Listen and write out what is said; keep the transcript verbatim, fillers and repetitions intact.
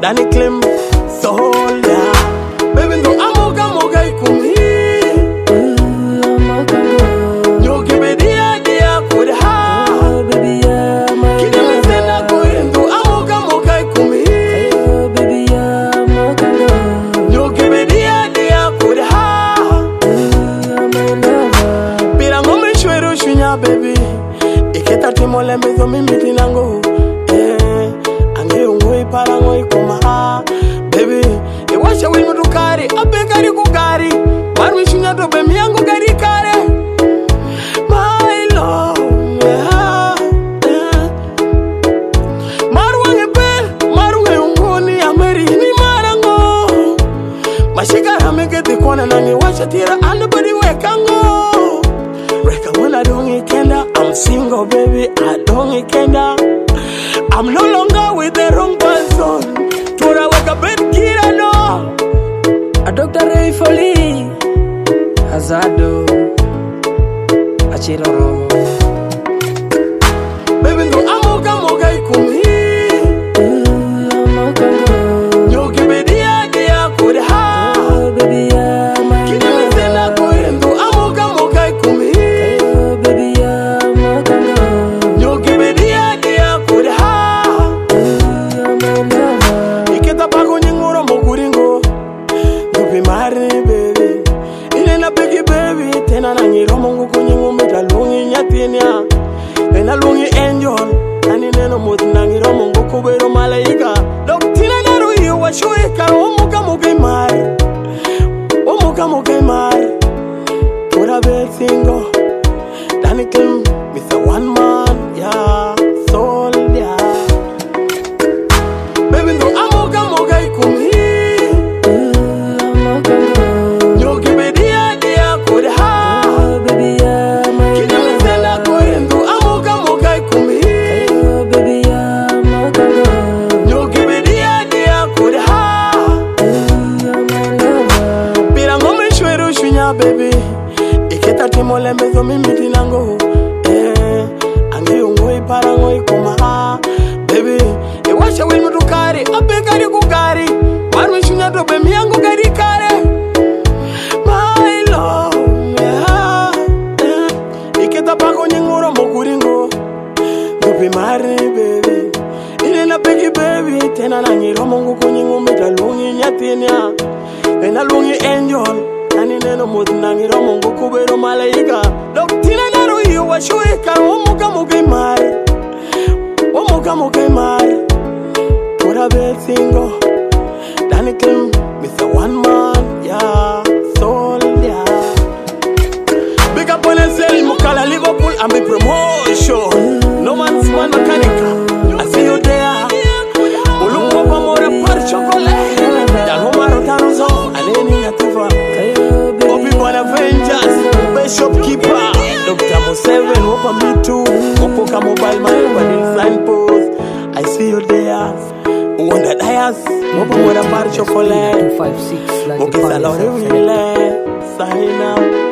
Danny Clem, Soldier. Baby, no amoga moga ikumi. Yo give me the idea could have. Baby, yeah, my Kida me sena koendo amoga moga ikumi. baby, yeah, my Yo give me the idea could have. Pira ngome shwero shunya baby. Iketa timole mezo mimi tinango. Eh, ange ungoi parangoi kuma. Baby, e washa wil mutukari, abe gari ku gari. Maru shunya to be miango gari kare. My love, yeah, yeah. Maru ange bel, maru e ungoni ameri ni marango. Mashika hameke te kona nange washa tira anybody wekango. Reka mwana dongi kenda, I'm single baby, I don't kenda. I'm no longer with the wrong person. Tura waka bed kira no. A Doctor Ray Foley Hazado Achiro Romo. Baby no amoga moga ikumi. Yo give me the idea could have. Baby, yeah, my Kina me sena koendo amoga moga ikumi. baby, yeah, my Yo give me the idea could have. Iketa pago nyingoro mokuringo. You be married baby. Inena begi baby. Tena na nyiromo nguku nyingu meta lungi nyatinya. Nena lungi angel. Nani neno muti na nyiromo nguku bero malaika. Doktina naru yu wa shuika. Omuka muka imari. Omuka muka imari. Pura bed single. Danny Clem, Mister One Man. Yeah, Soldier. Baby no amoga moga ikumi. Yo give me the idea could have. baby, yeah, my Kina me sena koendo amoga moga ikumi. baby, yeah, my Yo give me the idea could have. Pira ngome shwero shunya baby. Iketa timole mezo mimi tinango. Eh, ange ungoi parangoi kuma. Baby, e washa wil mutukari, abe gari ku gari. Maru shunya to be miango gari kare. My love, yeah, yeah. Iketa pago nyingoro mokuringo. You be married baby. Inena begi baby. Tena na nyiromo nguku nyingu meta lungi nyatinya. Nena lungi angel. Nani neno muti na nyiromo nguku bero malaika. Doktina naru yu wa shuika. Omuka muka imari. Omuka muka imari. Pura bed single. Danny Clem, Mister One Man. Yeah, Soldier. Big up on L, Mukala Liverpool and big promotion. No man's man mechanical. I see you there. Ulungo pamora par chocolate. Dan Homaro Tarozo, Aleni Yatufa. Bobby Bonavengers, Bishop Keeper. Doctor Moseven, Opa Me Too. Opoka Mobile Man, Padil Signpost. I see you there. Wonder Dias, Opa Mora Par Chocolate. five six like Okay, Salore Wile. Sign out.